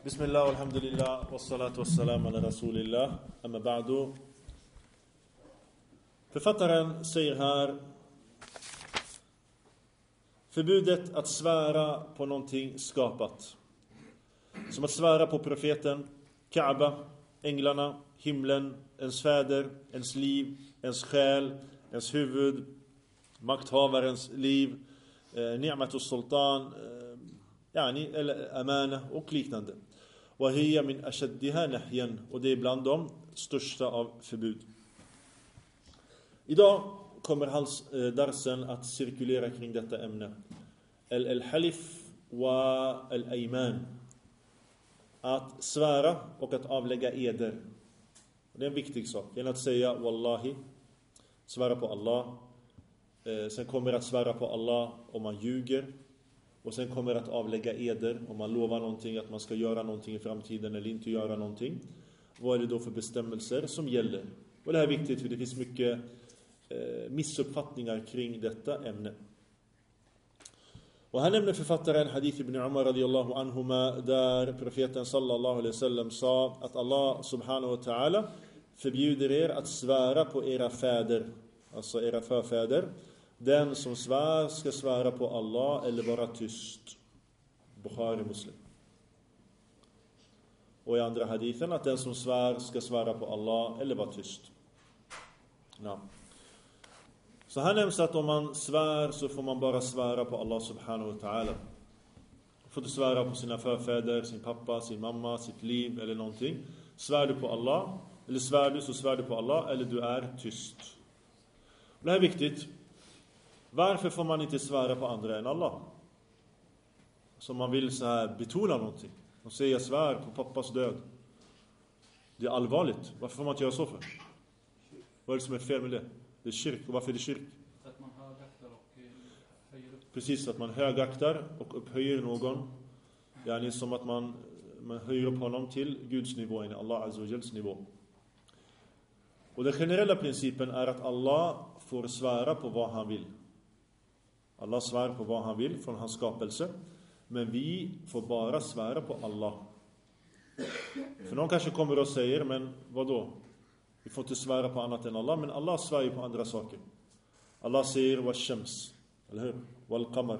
Bismillah, alhamdulillah, wassalatu wassalam ala rasulillah, amma ba'du. Författaren säger här: förbudet att svära på någonting skapat. Som att svära på profeten, Kaaba, änglarna, himlen, ens fäder, ens liv, ens själ, ens huvud, makthavarens liv, ni'matus sultan, eller amana och liknande. وهي من أشدها نهيا, och det är bland de största av förbud. Idag kommer darsen att cirkulera kring detta ämne. Al-halif wa al-ayman. Att svära och att avlägga eder. Det är en viktig sak. Det är att säga wallahi, svära på Allah. Sen kommer att svära på Allah om man ljuger. Och sen kommer att avlägga eder om man lovar någonting, att man ska göra någonting i framtiden eller inte göra någonting. Vad är det då för bestämmelser som gäller? Och det här är viktigt, för det finns mycket missuppfattningar kring detta ämne. Och här nämner författaren hadith ibn Umar radiyallahu anhuma, där profeten sallallahu alaihi wasallam sa att Allah subhanahu wa ta'ala förbjuder er att svära på era fäder, alltså era förfäder. Den som svär ska svära på Allah eller vara tyst. Bukhari Muslim. Och i andra hadithen att den som svär ska svära på Allah eller vara tyst. Ja. Så här nämns att om man svär så får man bara svära på Allah subhanahu wa ta'ala. Får du svära på sina förfäder, sin pappa, sin mamma, sitt liv eller någonting. Svär du på Allah, eller svär du så svär du på Allah eller du är tyst. Och det här är viktigt. Varför får man inte svära på andra än Allah? Så man vill så här betona någonting. Och säga svär på pappas död. Det är allvarligt. Varför får man inte göra så för? Vad är det som är fel med det? Det är kyrk. Och varför är det kyrk? Att man högaktar och höjer upp. Precis, att man högaktar och upphöjer någon. Det är som att man höjer upp honom till Guds nivå, i Allah Azza wa Jals nivå. Och den generella principen är att Allah får svära på vad han vill. Allah svär på vad han vill från hans skapelse. Men vi får bara svära på Allah. För någon kanske kommer och säger: men vad då? Vi får inte svära på annat än Allah. Men Allah svär ju på andra saker. Allah säger wal-shams, eller hur? Wal-qamar,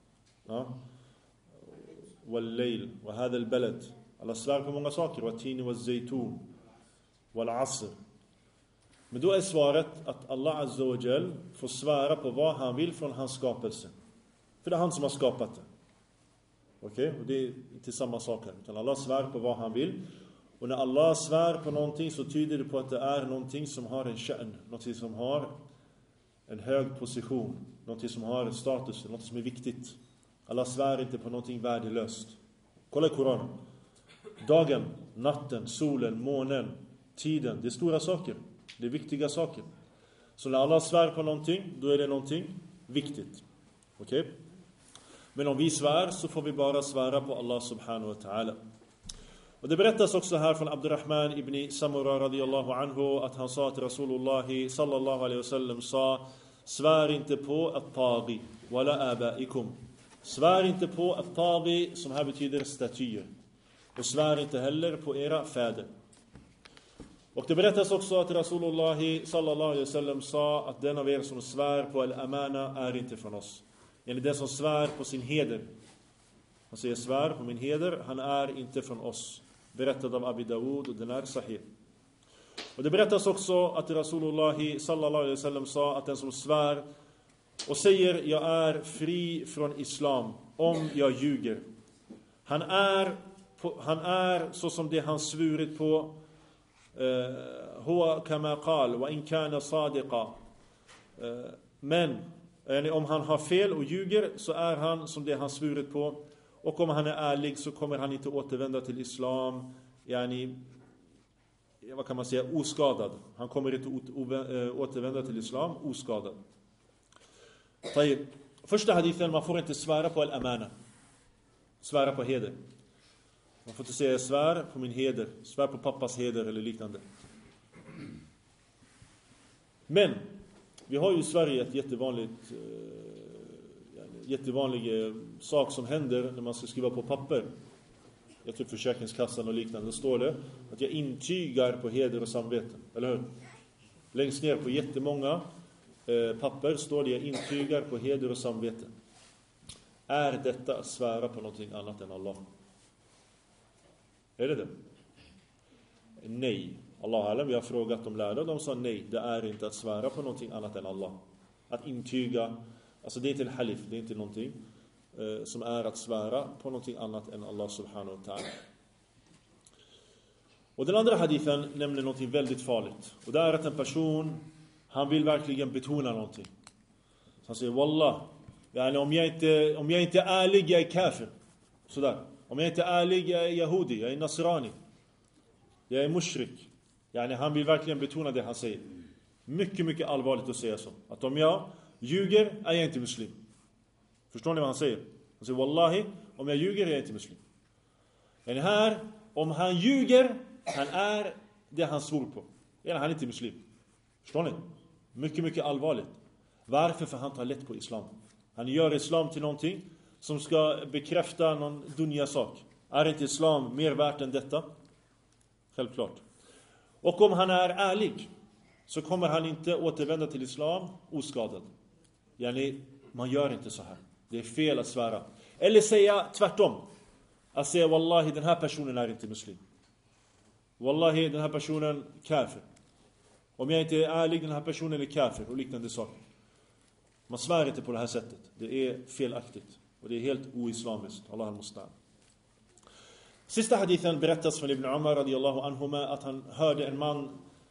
wal-layl, wa hadha al-balad. Allah svär på många saker. Wa-tini wa-zaytun, wal-asr. Men då är svaret att Allah Azza wa Jal får svära på vad han vill från hans skapelse. För det är han som har skapat det. Okej? Och det är inte samma sak här. Utan Allah svär på vad han vill. Och när Allah svär på någonting så tyder det på att det är någonting som har en sha'n. Någonting som har en hög position. Någonting som har status. Någonting som är viktigt. Allah svär inte på någonting värdelöst. Kolla i Koranen. Dagen, natten, solen, månen, tiden. Det är stora saker. Det är viktiga saker. Så när Allah svär på någonting, då är det någonting viktigt. Okej? Men om vi svär så får vi bara svära på Allah subhanahu wa ta'ala. Och det berättas också här från Abdurrahman ibn Samura radiyallahu anhu att han sa att Rasulullah sallallahu alaihi wasallam sa: svär inte på at-taghi wala abaikum. Svär inte på at-taghi, som här betyder statyer. Och svär inte heller på era fäder. Och det berättas också att Rasulullah sallallahu alaihi wasallam sa att den av er som svär på al-amana är inte från oss. Eller den som svär på sin heder. Han säger svär på min heder, han är inte från oss. Berättad av Abi Dawud, och den är sahih. Och det berättas också att Rasulullah sallallahu alaihi wasallam sa att den som svär och säger jag är fri från islam om jag ljuger. Han är så som det han svurit på. Huwa kama qal wa in kana sadiqa. Men om han har fel och ljuger så är han som det han svurit på. Och om han är ärlig så kommer han inte återvända till islam, vad kan man säga, oskadad. Han kommer inte återvända till islam oskadad. Första hadithen: man får inte svära på al-amana. Svära på heder. Man får inte säga svär på min heder, svär på pappas heder eller liknande. Men vi har ju i Sverige ett jättevanlig sak som händer när man ska skriva på papper. jag tror Försäkringskassan och liknande, då står det att jag intygar på heder och samvete, eller hur? Längst ner på jättemånga papper står det jag intygar på heder och samvete. Är detta att svära på någonting annat än Allah? Är det? Nej. Allah alam, vi har frågat de lärda och de sa nej, det är inte att svära på någonting annat än Allah. Att intyga, alltså det är inte en halif, det är inte någonting som är att svära på någonting annat än Allah subhanahu wa ta'ala. Och den andra hadithen nämner någonting väldigt farligt. Och det är att en person, han vill verkligen betona någonting. Så han säger, wallah, om jag inte är ärlig, jag är kafir. Sådär. Om jag inte är ärlig, jag är yahudi, jag är nasrani. Jag är mushrik. Han vill verkligen betona det han säger. Mycket, mycket allvarligt att säga så. Att om jag ljuger, är jag inte muslim. Förstår ni vad han säger? Han säger, wallahi, om jag ljuger, är jag inte muslim. Men här, om han ljuger, han är det han svor på. Han är inte muslim. Förstår ni? Mycket, mycket allvarligt. Varför? För han tar lätt på islam. Han gör islam till någonting som ska bekräfta någon dunja sak. Är inte islam mer värt än detta? Självklart. Och om han är ärlig, så kommer han inte återvända till islam oskadad. Man gör inte så här. Det är fel att svära. Eller säga tvärtom. Att säga, wallahi, den här personen är inte muslim. Wallahi, den här personen kafir. Om jag inte är ärlig, den här personen är kafir och liknande saker. Man svär inte på det här sättet. Det är felaktigt. Och det är helt oislamiskt. Allah al-Mustan. Sista hadithen berättas från Ibn Umar radiyallahu anhuma att han hörde en man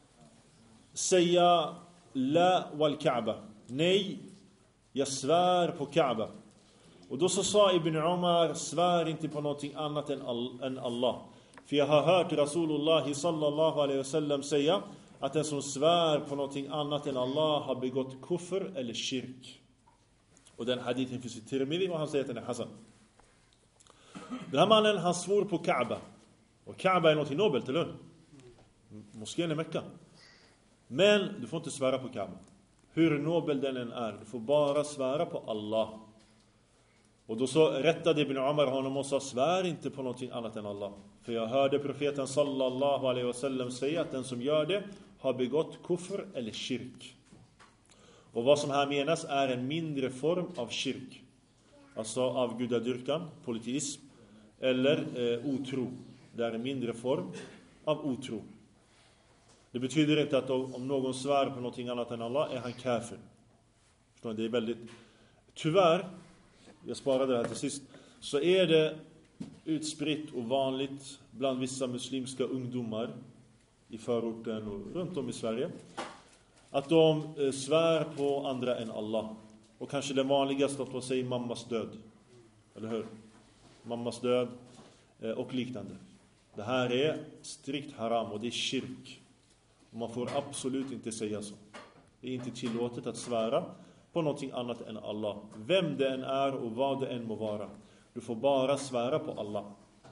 säga la wal Kaaba. Nej, jag svär på Kaaba. Och då så sa Ibn Umar, svär inte på någonting annat än Allah. För jag har hört Rasulullah sallallahu alaihi wasallam säga att den som svär på någonting annat än Allah har begått kufr eller shirk. Och den hadithen finns i Tirmidhi och han säger att den är Hasan. Den här mannen, han svor på Kaaba. Och Kaaba är något nobelt, eller hur? Moskén i Mekka. Men du får inte svära på Kaaba. Hur nobel den än är. Du får bara svära på Allah. Och då så rättade Ibn Umar honom och sa, svär inte på någonting annat än Allah. För jag hörde profeten sallallahu alaihi wasallam säga att den som gör det har begått kufr eller shirk. Och vad som här menas är en mindre form av shirk. Alltså av gudadyrkan, polyteism eller otro. Det är en mindre form av otro. Det betyder inte att om någon svär på någonting annat än Allah är han kafir. Förstår ni? Det är väldigt... Tyvärr, jag sparade det här till sist, så är det utspritt och vanligt bland vissa muslimska ungdomar i förorten och runt om i Sverige att de svär på andra än Allah. Och kanske det vanligaste att de säger mammas död. Eller hur? Mammas död och liknande. Det här är strikt haram och det är shirk. Och man får absolut inte säga så. Det är inte tillåtet att svära på någonting annat än Allah. Vem det än är och vad det än må vara. Du får bara svära på Allah.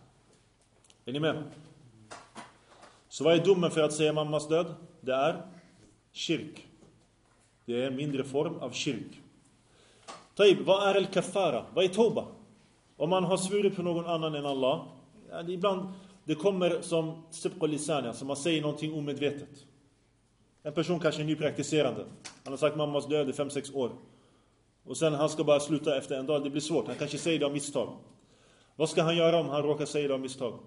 Är ni med? Så vad är domen för att säga mammas död? Det är shirk. Det är en mindre form av shirk. Taib, vad är al-kaffara? Vad är tauba? Om man har svurit på någon annan än Allah, ibland det kommer som sibq lisan, alltså man säger någonting omedvetet. En person kanske är nypraktiserande. Han har sagt mammas död i 5-6 år. Och sen han ska bara sluta efter en dag. Det blir svårt. Han kanske säger det av misstag. Vad ska han göra om han råkar säga det av misstag?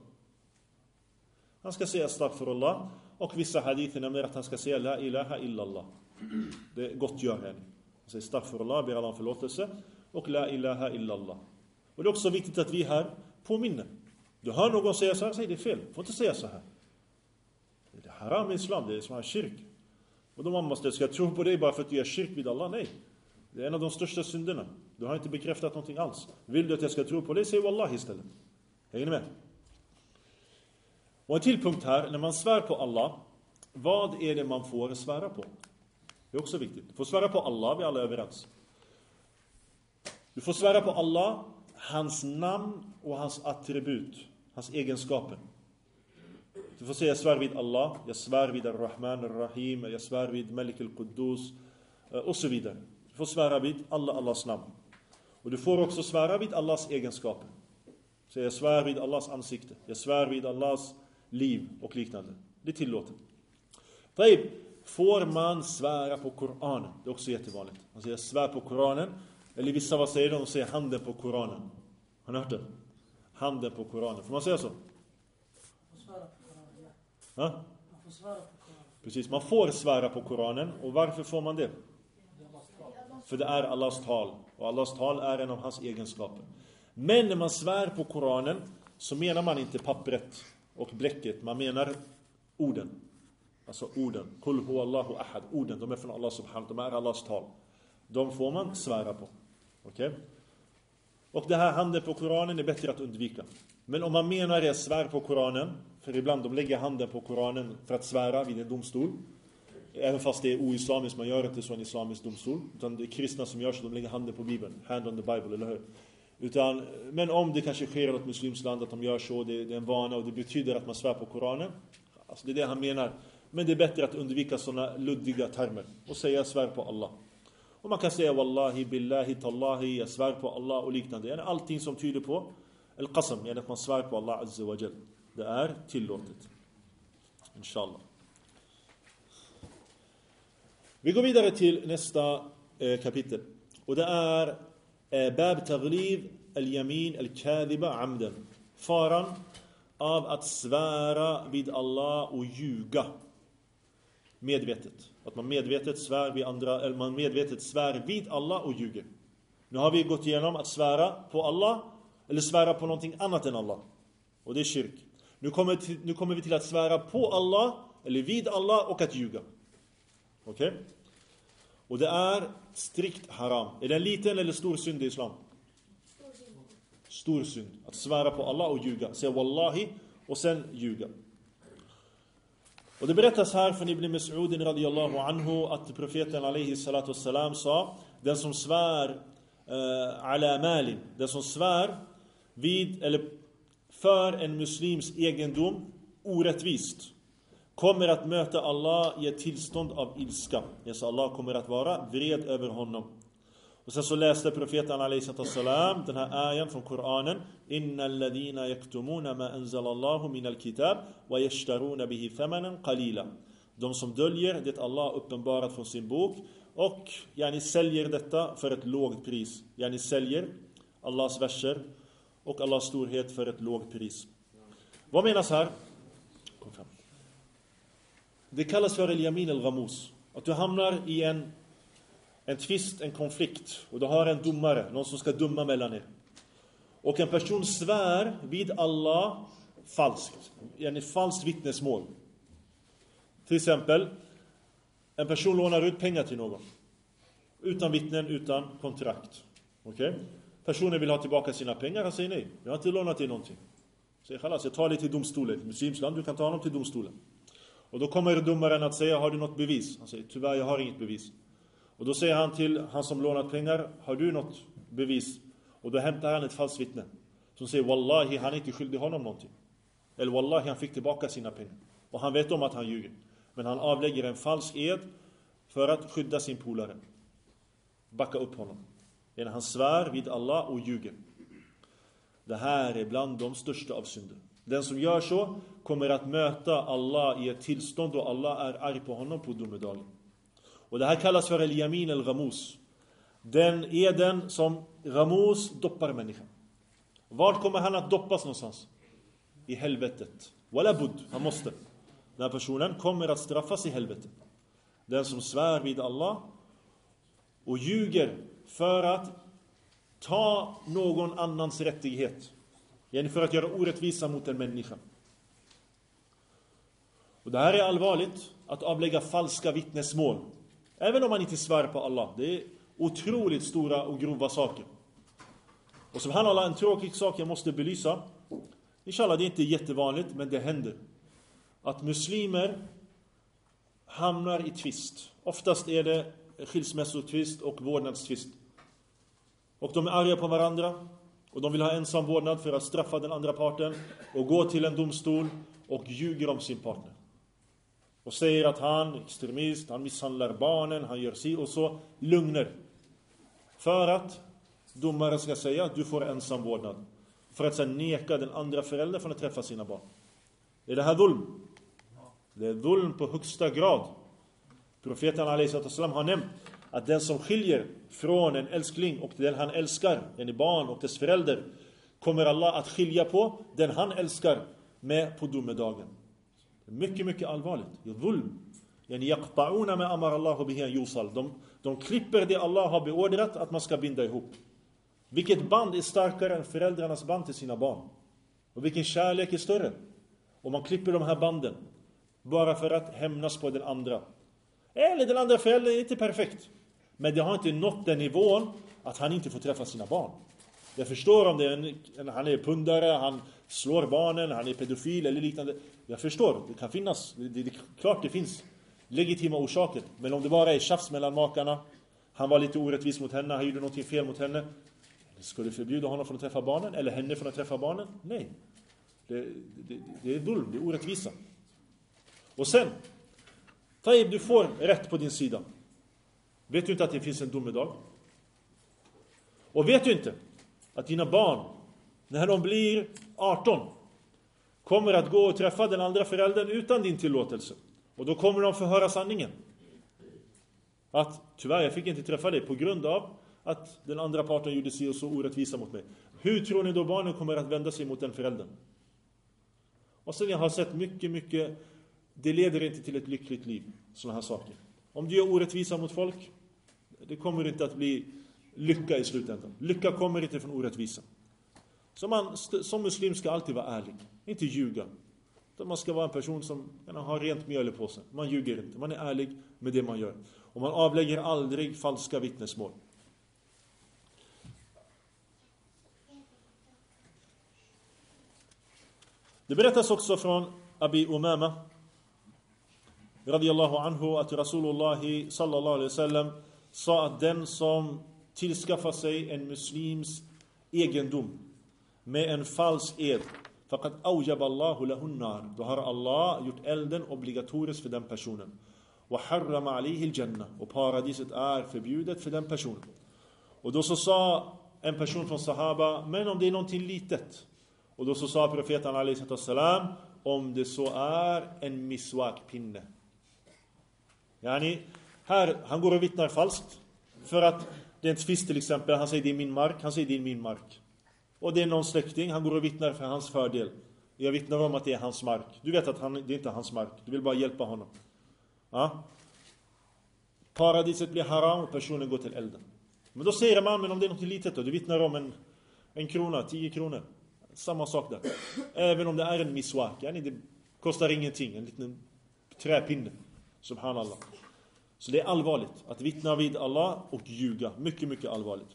Han ska säga astaghfirullah. Och vissa hadither nämner att han ska säga la ilaha illallah. Det är gott gör han. Han säger astaghfirullah, ber Allah om förlåtelse. Och la ilaha illallah. Och det är också viktigt att vi här påminner. Du hör någon säga så här, säg det är fel. Du får inte säga så här. Det är haram i islam, det är som här kyrk. Och då man måste, ska jag tro på dig bara för att du gör kyrk vid Allah? Nej. Det är en av de största synderna. Du har inte bekräftat någonting alls. Vill du att jag ska tro på dig, säg wallah istället. Hänger ni med? Och en till punkt här, när man svär på Allah, vad är det man får svära på? Det är också viktigt. Du får svära på Allah, vi alla är överens. Du får svära på Allah, hans namn och hans attribut, hans egenskaper. Du får säga jag svär vid Allah, jag svär vid Ar-Rahman Ar-Rahim, jag svär vid Malik Al-Quddus och så vidare. Du får svära vid Allahs namn. Och du får också svära vid Allahs egenskaper. Så jag svär vid Allahs ansikte. Jag svär vid Allahs liv och liknande. Det är tillåtet. Får man svära på Koranen? Det är också jättevanligt. Man säger svär på Koranen. Eller vissa, vad säger de säger handen på Koranen. Har ni hört det? Handen på Koranen. Får man säga så? Man får svära på Koranen, ja. Man får svära på Koranen. Precis, man får svära på Koranen. Och varför får man det? För det är Allahs tal. Och Allahs tal är en av hans egenskaper. Men när man svär på Koranen så menar man inte pappret och bläcket. Man menar orden. Alltså orden. Kul huwallahu ahad. Orden, de är från Allah subhanahu. De är Allahs tal. De får man svära på. Okej? Och det här handen på Koranen är bättre att undvika. Men om man menar det svär på Koranen, för ibland de lägger handen på Koranen för att svära vid en domstol. Även fast det är oislamiskt, man gör inte så en islamisk domstol. Utan det är kristna som gör så, de lägger handen på Bibeln. Hand on the Bible, eller hur? Men om det kanske sker i något muslimskt land att de gör så, det är en vana och det betyder att man svär på Koranen. Alltså det är det han menar. Men det är bättre att undvika sådana luddiga termer. Och säga svär på Allah. Och man kan säga wallahi, billahi, tallahi, jag svär på Allah och liknande. Allting som tyder på al-qasam, att man svär på Allah azza wa jal. Det är tillåtet. Inshallah. Vi går vidare till nästa kapitel. Och det är bab taghlib al-yamin al-kadhiba amdan. Faran av att svära vid Allah och ljuga medvetet. Att man medvetet svär vid andra, eller man medvetet svär vid Allah och ljuger. Nu har vi gått igenom att svära på Allah eller svära på någonting annat än Allah. Och det är kyrk. Nu kommer vi till att svära på Allah eller vid Allah och att ljuga. Okej? Och det är strikt haram. Är det en liten eller stor synd i islam? Stor synd. Att svära på Allah och ljuga. Säga wallahi och sen ljuga. Och det berättas här från Ibn Mas'ud radiyallahu anhu att profeten alayhi salatu wassalam sa: den som svär ala malin, den som svär vid eller för en muslims egendom orättvist, kommer att möta Allah i ett tillstånd av ilska. Så Allah kommer att vara vred över honom. Och sen så läste profeten alayhi salatu wassalam den här ayan från Koranen: innal ladina yaktumuna ma anzalallahu minal kitab wa yashtaruna bihi thamanan qalila. De som döljer det Allah uppenbarat från sin bok och säljer detta för ett lågt pris. Säljer Allahs verser och Allahs storhet för ett lågt pris. Vad menas här? Kom fram. Det kallas för al-yamin al-ghamus. Att du hamnar i en tvist, en konflikt, och du har en domare, någon som ska döma mellan er. Och en person svär vid Allah falskt. Falskt vittnesmål. Till exempel, en person lånar ut pengar till någon. Utan vittnen, utan kontrakt. Okej? Personen vill ha tillbaka sina pengar, han säger nej. Jag har inte lånat till någonting. Säger khalas, jag tar det till domstolen. Muslimsland, du kan ta honom till domstolen. Och då kommer domaren att säga: har du något bevis? Han säger: tyvärr, jag har inget bevis. Och då säger han till han som lånat pengar: har du något bevis? Och då hämtar han ett falskt vittne som säger: wallahi, han är inte skyldig honom någonting. Eller wallahi, han fick tillbaka sina pengar. Och han vet om att han ljuger. Men han avlägger en falsk ed för att skydda sin polare. Backa upp honom. Han svär vid Allah och ljuger. Det här är bland de största av synder. Den som gör så kommer att möta Allah i ett tillstånd då Allah är arg på honom på domedagen. Och det här kallas för al-yamin al-ghamus. Den eden som Ghamus doppar människan. Vart kommer han att doppas någonstans? I helvetet. Wala bud, han måste. Den här personen kommer att straffas i helvetet. Den som svär vid Allah och ljuger för att ta någon annans rättighet. För att göra orättvisa mot en människa. Och det här är allvarligt, att avlägga falska vittnesmål. Även om man inte svär på Allah. Det är otroligt stora och grova saker. Och subhanallah, en tråkig sak jag måste belysa. Inshallah, det är inte jättevanligt, men det händer. Att muslimer hamnar i tvist. Oftast är det skilsmässotvist och vårdnadstvist. Och de är arga på varandra. Och de vill ha ensam vårdnad för att straffa den andra parten. Och gå till en domstol och ljuger om sin partner. Och säger att han är extremist, han misshandlar barnen, han gör si och så. Lugner. För att domaren ska säga att du får ensam vårdnad. för att sedan neka den andra föräldern från att träffa sina barn. Är det här dhulm? Det är dhulm på högsta grad. Profeten alaihissalam har nämnt att den som skiljer från en älskling och den han älskar, en barn och dess förälder, kommer Allah att skilja på den han älskar med på domedagen. Mycket, mycket allvarligt. Dhulm. Yaqta'una ma amara Allah bihi an yusal. De klipper det Allah har beordrat att man ska binda ihop. Vilket band är starkare än föräldrarnas band till sina barn? Och vilken kärlek är större? Om man klipper de här banden bara för att hämnas på den andra. Eller den andra föräldern är inte perfekt, men det har inte nått den nivån att han inte får träffa sina barn. Jag förstår om det är han är pundare, han slår barnen, han är pedofil eller liknande. Jag förstår, det kan finnas, det är klart det finns legitima orsaker. Men om det bara är tjafs mellan makarna, han var lite orättvis mot henne, han gjorde något fel mot henne, ska du förbjuda honom från att träffa barnen eller henne från att träffa barnen? Nej. Det är dhulm, det är orättvisa. Och sen, Taib, du får rätt på din sida. Vet du inte att det finns en domedag? Och vet du inte att dina barn, när de blir 18, kommer att gå och träffa den andra föräldern utan din tillåtelse? Och då kommer de få höra sanningen. Att tyvärr, jag fick inte träffa dig på grund av att den andra parten gjorde sig så orättvisa mot mig. Hur tror ni då barnen kommer att vända sig mot den föräldern? Och sen jag har sett mycket, det leder inte till ett lyckligt liv, såna här saker. Om du gör orättvisa mot folk, det kommer inte att bli lycka i slutändan. Lycka kommer inte från orättvisa. Så man som muslim ska alltid vara ärlig, inte ljuga. Man ska vara en person som har rent mjöl på sig. Man ljuger inte, man är ärlig med det man gör. Och man avlägger aldrig falska vittnesmål. Det berättas också från Abi Umama radiyallahu anhu att Rasulullah sallallahu alaihi wasallam sa att den som tillskaffar sig en muslims egendom med en falsk ed, faqad awjaba Allahu lahu an-nar, då har Allah gjort elden obligatorisk för den personen. Wa harrama alayhi al-jannah, och paradiset är förbjudet för den personen. Och då så sa en person från sahaba, men om det är någonting litet? Och då så sa profeten alaihissalam, om det så är en miswak-pinne. Yani, här, han går och vittnar falskt. För att det är en tvist till exempel, han säger det är min mark, han säger det är min mark. Och det är någon släkting, han går och vittnar för hans fördel. Jag vittnar om att det är hans mark. Du vet att det är inte hans mark, du vill bara hjälpa honom. Ja? Paradiset blir haram och personen går till elden. Men då säger man, men om det är något litet då, du vittnar om en krona, 10 kronor. Samma sak där. Även om det är en miswak, det kostar ingenting, en liten träpinne. Subhanallah. Så det är allvarligt att vittna vid Allah och ljuga. Mycket allvarligt.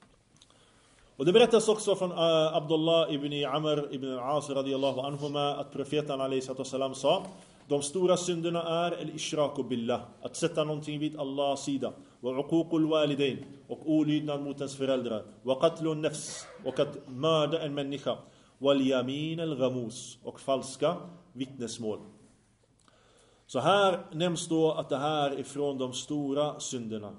Och det berättas också från Abdullah ibn Amr ibn al-As radiyallahu anhuma att profeten alaihissalam sa: de stora synderna är al-ishraku billah, att sätta någonting vid Allahs sida, wa uququl walidain, och olydnad mot ens föräldrar, wa qatlun nafs, och att mörda en människa, wal yamin al-ghamus, och falska vittnesmål. Så här nämns då att det här är från de stora synderna.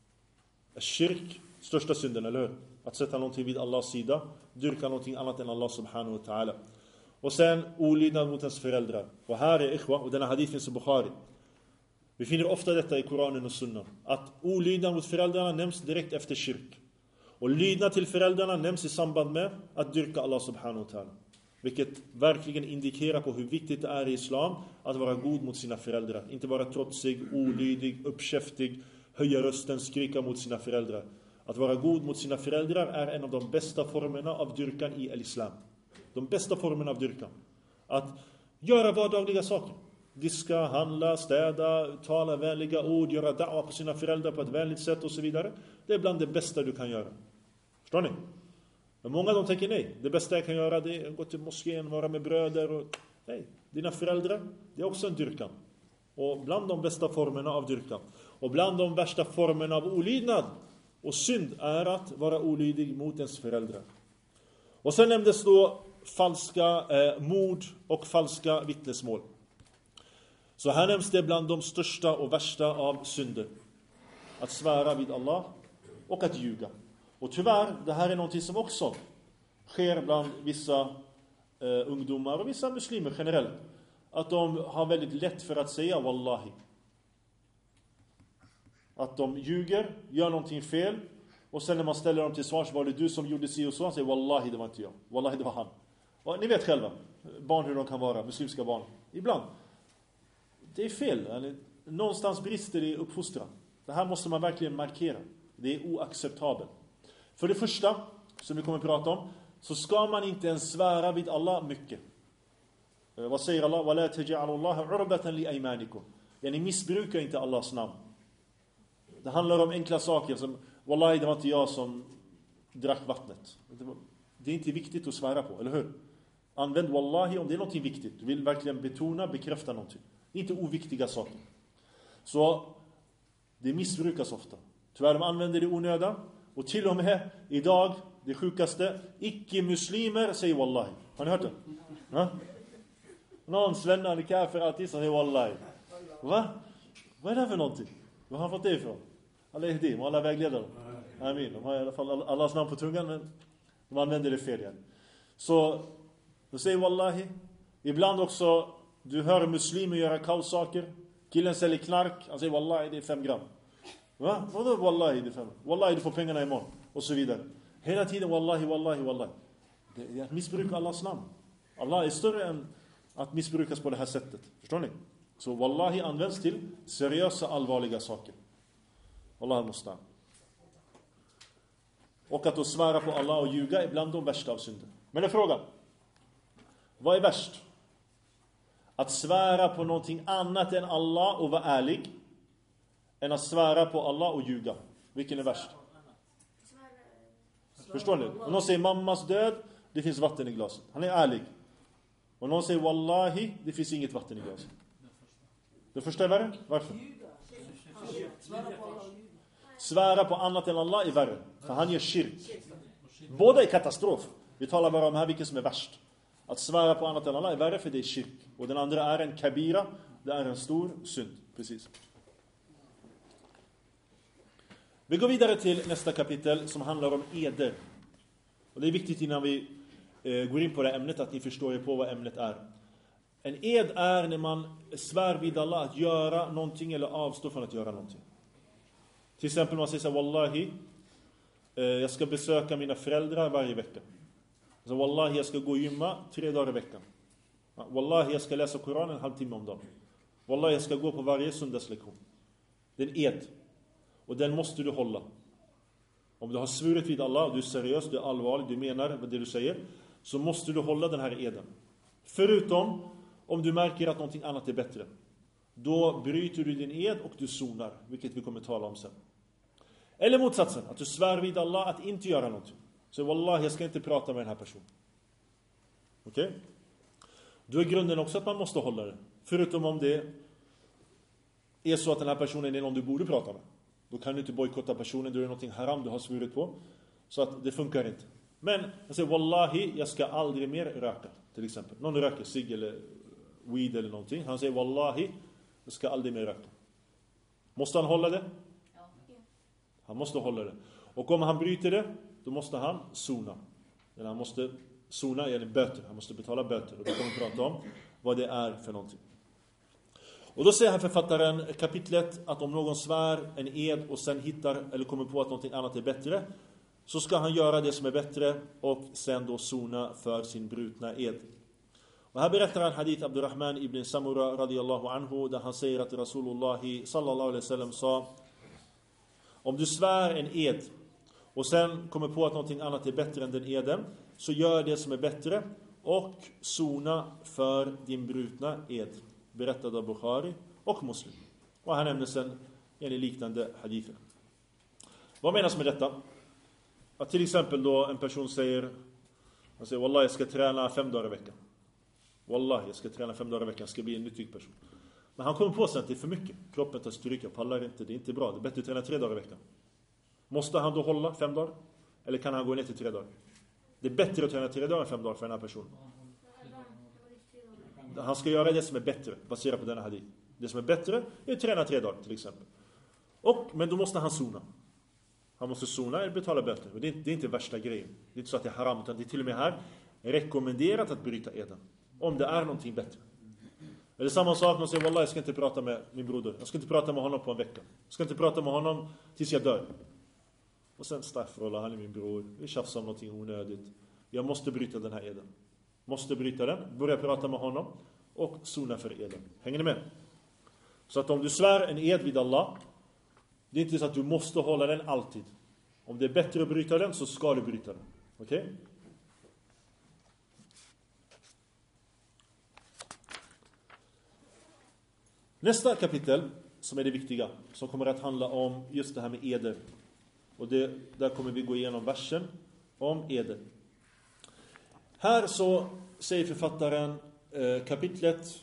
Shirk, största synden, eller hur? Att sätta någonting vid Allahs sida, dyrka någonting annat än Allah subhanahu wa ta'ala. Och sen olydnad mot ens föräldrar. Och här är ikhwa, och denna hadith finns i Bukhari. Vi finner ofta detta i Koranen och Sunnan. Att olydnad mot föräldrarna nämns direkt efter shirk. Och lydnad till föräldrarna nämns i samband med att dyrka Allah subhanahu wa ta'ala. Vilket verkligen indikerar på hur viktigt det är i islam att vara god mot sina föräldrar. Inte vara trotsig, olydig, uppkäftig, höja rösten, skrika mot sina föräldrar. Att vara god mot sina föräldrar är en av de bästa formerna av dyrkan i islam. De bästa formerna av dyrkan. Att göra vardagliga saker. Diska, handla, städa, tala vänliga ord, göra da'wa på sina föräldrar på ett vänligt sätt och så vidare. Det är bland det bästa du kan göra. Förstår ni? Men många de tänker nej. Det bästa jag kan göra det är att gå till moskén, vara med bröder. Och nej, dina föräldrar, det är också en dyrkan. Och bland de bästa formerna av dyrkan. Och bland de värsta formerna av olydnad och synd är att vara olydig mot ens föräldrar. Och sen nämndes då falska mord och falska vittnesmål. Så här nämns det bland de största och värsta av synder. Att svära vid Allah och att ljuga. Och tyvärr, det här är någonting som också sker bland vissa ungdomar och vissa muslimer generellt. Att de har väldigt lätt för att säga wallahi. Att de ljuger, gör någonting fel. Och sen när man ställer dem till svars, var det du som gjorde si och så? Han säger wallahi, det var inte jag. Wallahi, det var han. Och ni vet själva, barn hur de kan vara, muslimska barn. Ibland. Det är fel. Någonstans brister det i uppfostran. Det här måste man verkligen markera. Det är oacceptabelt. För det första, som vi kommer att prata om, så ska man inte ens svära vid Allah mycket. Vad säger Allah? وَلَا تَجْعَلُ اللَّهَ عُرْبَةً لِأَيْمَانِكُمْ. Ni missbrukar inte Allahs namn. Det handlar om enkla saker som wallahi, det var inte jag som drack vattnet. Det är inte viktigt att svära på, eller hur? Använd wallahi om det är någonting viktigt. Du vill verkligen betona, bekräfta någonting. Det är inte oviktiga saker. Så det missbrukas ofta. Tyvärr de använder det onöda. Och till och med idag, det sjukaste, icke-muslimer säger wallahi. Har ni hört det? Ja? Någon svännande kafir alltid säger wallahi. Va? Vad är det för någonting? Var har han fått det ifrån? Allah är det, alla vägledare. Amin. De har i alla fall Allahs namn på tungan, men de använder det fel igen. Så de säger wallahi. Ibland också, du hör muslimer göra kaossaker. Killen säljer knark, han säger wallahi, det är 5 gram. Va? Vadå wallahi, det är 5? Wallahi, du får pengarna imorgon. Och så vidare. Hela tiden wallahi, wallahi, wallahi. Det är att missbruka Allahs namn. Allah är större än att missbrukas på det här sättet. Förstår ni? Så wallahi används till seriösa, allvarliga saker. Allah måste. Och att då svära på Allah och ljuga är bland de värsta av synder. Men en fråga. Vad är värst? Att svära på någonting annat än Allah och vara ärlig, än att svära på Allah och ljuga. Vilken är värst? Förstår ni? Om någon säger mammas död, det finns vatten i glaset. Han är ärlig. Och någon säger wallahi, det finns inget vatten i glaset. Det första är värre? Varför? Svära på annat än Allah är värre. För han gör shirk. Båda är katastrof. Vi talar bara om här vilken som är värst. Att svära på annat än Allah är värre, för det är shirk. Och den andra är en kabira. Det är en stor synd. Precis. Vi går vidare till nästa kapitel som handlar om eder. Och det är viktigt innan vi går in på det ämnet att ni förstår er på vad ämnet är. En ed är när man svär vid Allah att göra någonting eller avstå från att göra någonting. Till exempel man säger så här, wallahi, jag ska besöka mina föräldrar varje vecka. Så wallahi, jag ska gå och gymma 3 dagar i veckan. Wallahi, jag ska läsa Koranen en halvtimme om dagen. Wallahi, jag ska gå på varje söndagslektion. Det är en ed. Och den måste du hålla. Om du har svurit vid Allah, du är seriös, du är allvarlig, du menar vad det du säger, så måste du hålla den här eden. Förutom om du märker att någonting annat är bättre. Då bryter du din ed och du sonar, vilket vi kommer tala om sen. Eller motsatsen, att du svär vid Allah att inte göra någonting. Så wallahi, jag ska inte prata med den här personen. Okej? Då är grunden också att man måste hålla det. Förutom om det är så att den här personen är någon du borde prata med. Då kan du inte bojkotta personen, då är det någonting haram du har svurit på. Så att det funkar inte. Men jag säger wallahi, jag ska aldrig mer röka. Till exempel, någon röker cigg eller weed eller någonting. Han säger wallahi, jag ska aldrig mer röka. Måste han hålla det? Han måste hålla det. Och om han bryter det, då måste han sona. Eller han måste sona eller böter. Han måste betala böter. Och då kommer vi prata om vad det är för någonting. Och då säger här författaren kapitlet att om någon svär en ed och sen hittar eller kommer på att någonting annat är bättre, så ska han göra det som är bättre och sen då sona för sin brutna ed. Och här berättar han hadith Abdurrahman ibn Samura radiyallahu anhu, där han säger att Rasulullah sallallahu alaihi wasallam sa: om du svär en ed och sen kommer på att någonting annat är bättre än den eden, så gör det som är bättre och sona för din brutna ed. Berättad av Bukhari och Muslim. Och han nämnde sen en liknande hadither. Vad menas med detta? Att till exempel då en person säger, han säger wallahi, jag ska träna 5 dagar i veckan. Wallahi, jag ska träna 5 dagar i veckan, jag ska bli en nyttig person. Men han kommer på sig att det är för mycket. Kroppen tar stryk, jag pallar inte, det är inte bra. Det är bättre att träna 3 dagar i veckan. Måste han då hålla 5 dagar? Eller kan han gå ner till 3 dagar? Det är bättre att träna 3 dagar än 5 dagar för den här personen. Han ska göra det som är bättre, baserat på denna hadith. Det som är bättre är att träna 3 dagar till exempel. Men då måste han sona. Han måste sona eller betala böter. Och det är inte värsta grejen. Det är inte så att det är haram, utan det är till och med här rekommenderat att bryta eden. Om det är någonting bättre. Eller samma sak, man säger, wallah, jag ska inte prata med min broder. Jag ska inte prata med honom på en vecka. Jag ska inte prata med honom tills jag dör. Och sen, staffrullah, han är min bror. Vi tjafsar om någonting onödigt. Jag måste bryta den här eden. Måste bryta den, börja prata med honom och sona för eden. Hänger ni med? Så att om du svär en ed vid Allah, det är inte så att du måste hålla den alltid. Om det är bättre att bryta den, så ska du bryta den. Okej? Nästa kapitel, som är det viktiga, som kommer att handla om just det här med eder. Och där kommer vi gå igenom versen om eder. Här så säger författaren kapitlet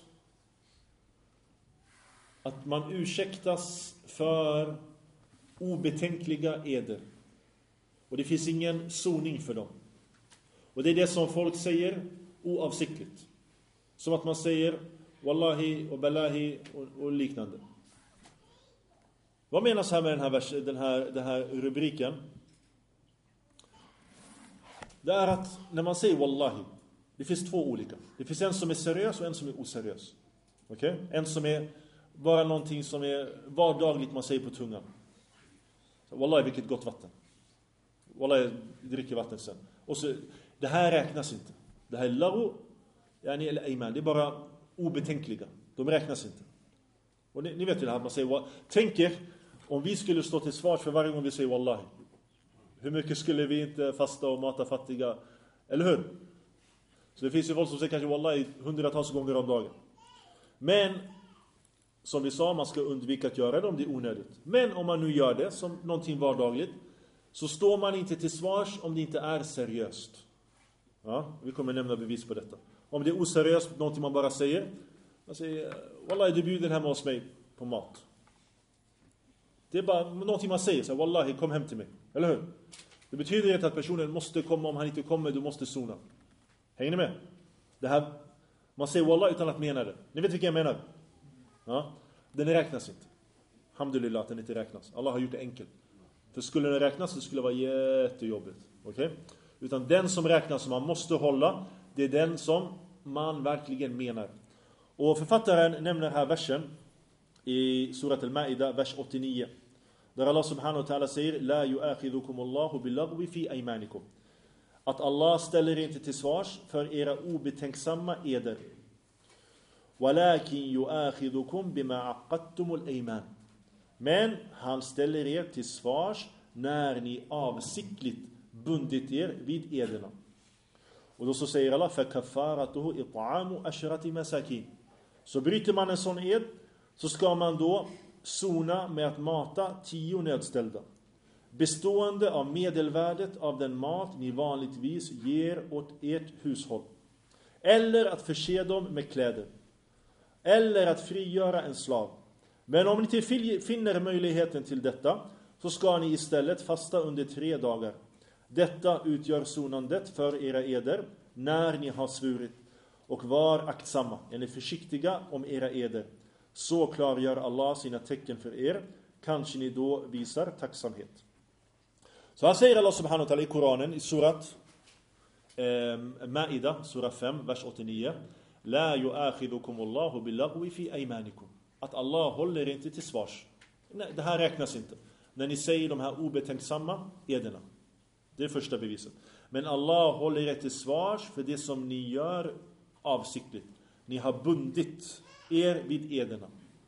att man ursäktas för obetänkliga eder. Och det finns ingen soning för dem. Och det är det som folk säger oavsiktligt. Som att man säger wallahi och balahi och liknande. Vad menas här med den här rubriken? Det är att när man säger wallahi, det finns två olika. Det finns en som är seriös och en som är oseriös. Okej? En som är bara någonting som är vardagligt man säger på tungan. Wallahi, vilket gott vatten. Wallahi, jag dricker vatten sen. Och så, det här räknas inte. Det här är laru, yani eller ayman. Det är bara obetänkliga. De räknas inte. Och ni vet ju det här, man säger, tänk er om vi skulle stå till svars för varje gång vi säger wallahi. Hur mycket skulle vi inte fasta och mata fattiga? Eller hur? Så det finns ju folk som säger kanske wallahi hundratals gånger om dagen. Men som vi sa, man ska undvika att göra det om det är onödigt. Men om man nu gör det som någonting vardagligt, så står man inte till svars om det inte är seriöst. Ja, vi kommer nämna bevis på detta. Om det är oseriöst, någonting man bara säger. Man säger, wallahi, du bjuder hemma hos mig på mat. Det är bara någonting man säger. Så, wallahi, kom hem till mig. Eller hur? Det betyder inte att personen måste komma. Om han inte kommer, du måste sona. Hänger ni med? Det här, man säger wallahi utan att mena det. Ni vet vilka jag menar? Ja? Den räknas inte. Alhamdulillah att den inte räknas. Allah har gjort det enkelt. För skulle den räknas, så skulle det vara jättejobbigt. Okej? Utan den som räknas som man måste hålla, det är den som man verkligen menar. Och författaren nämner här versen i surat al-Ma'idah, vers 89. Där Allah subhanahu wa ta'ala säger, La yu'akhidukumullahu bilagwi fi aymanikum. Att Allah ställer inte till svars för era obetänksamma eder. Walakin yu'akhidukum bima aqadtumul ayman. Men han ställer er till svars när ni avsiktligt bundit er vid ederna. Och då så säger Allah, فَكَفَّارَتُهُ إِطْعَامُ أَشْرَةِ مَسَاكِينَ. Så bryter man en sån ed, så ska man då sona med att mata 10 nödställda. Bestående av medelvärdet av den mat ni vanligtvis ger åt ert hushåll. Eller att förse dem med kläder. Eller att frigöra en slav. Men om ni inte finner möjligheten till detta, så ska ni istället fasta under 3 dagar. Detta utgör sonandet för era eder när ni har svurit. Och var aktsamma, eller försiktiga om era eder. Så klargör Allah sina tecken för er. Kanske ni då visar tacksamhet. Så här säger Allah subhanahu wa ta'ala i Koranen, i surat Ma'idah, surah 5, vers 89. La yu'akhidukumullahu bilagwi fi aymanikum. Att Allah håller inte till svars. Nej, det här räknas inte. När ni säger de här obetänksamma ederna. Det är första beviset. Men Allah håller er till svars för det som ni gör avsiktligt. Ni har bundit er vid ederna.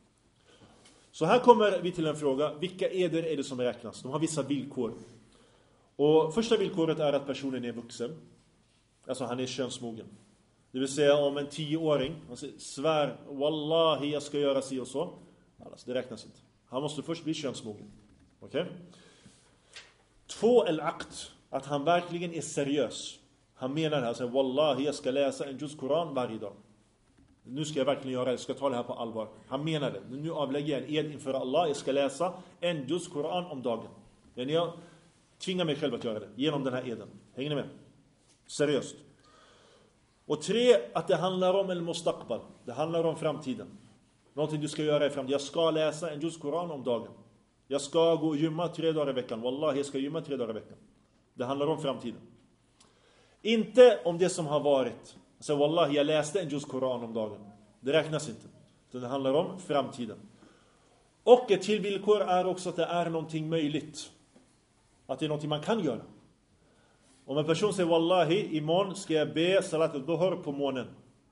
Så här kommer vi till en fråga. Vilka eder är det som räknas? De har vissa villkor. Och första villkoret är att personen är vuxen. Alltså han är könsmogen. Det vill säga om en 10-åring svär, wallahi jag ska göra si och så. Alltså, det räknas inte. Han måste först bli könsmogen. Okej? 2 al-aqd. Att han verkligen är seriös. Han menar det här, säger, wallahi jag ska läsa en juz Koran varje dag. Nu ska jag verkligen göra det, jag ska ta det här på allvar. Han menar det. Nu avlägger jag en ed inför Allah, jag ska läsa en juz Koran om dagen. Men jag tvingar mig själv att göra det, genom den här eden. Hänger ni med? Seriöst. Och 3, att det handlar om al-mustaqbal. Det handlar om framtiden. Någonting du ska göra i framtiden. Jag ska läsa en juz Koran om dagen. Jag ska gå och gymma 3 dagar i veckan. Wallahi, jag ska gymma 3 dagar i veckan. Det handlar om framtiden. Inte om det som har varit. Så wallahi, jag läste en juz Koran om dagen. Det räknas inte. Det handlar om framtiden. Och ett till villkor är också att det är någonting möjligt. Att det är någonting man kan göra. Om en person säger wallahi, imorgon ska jag be salat al-duhr på månen.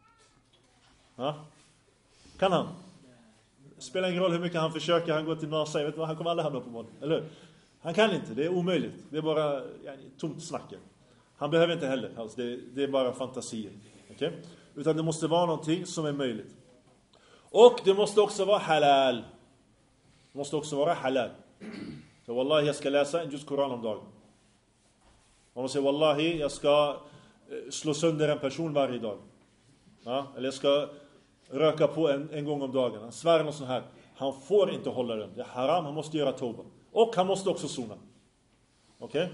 Ja? Kan han? Spelar ingen roll hur mycket han försöker, han går till NASA, jag vet vad, han kommer aldrig hamna på månen. Eller hur? Han kan inte, det är omöjligt. Det är bara tomt snack. Han behöver inte heller, alltså det är bara fantasier. Okay? Utan det måste vara någonting som är möjligt. Och det måste också vara halal. Det måste också vara halal. Så wallahi, jag ska läsa en juz Koran om dagen. Om man säger wallahi, jag ska slå sönder en person varje dag. Ja? Eller jag ska röka på en gång om dagen. Han svär något sånt här. Han får inte hålla den. Det är haram, han måste göra tauba. Och han måste också sona. Okej?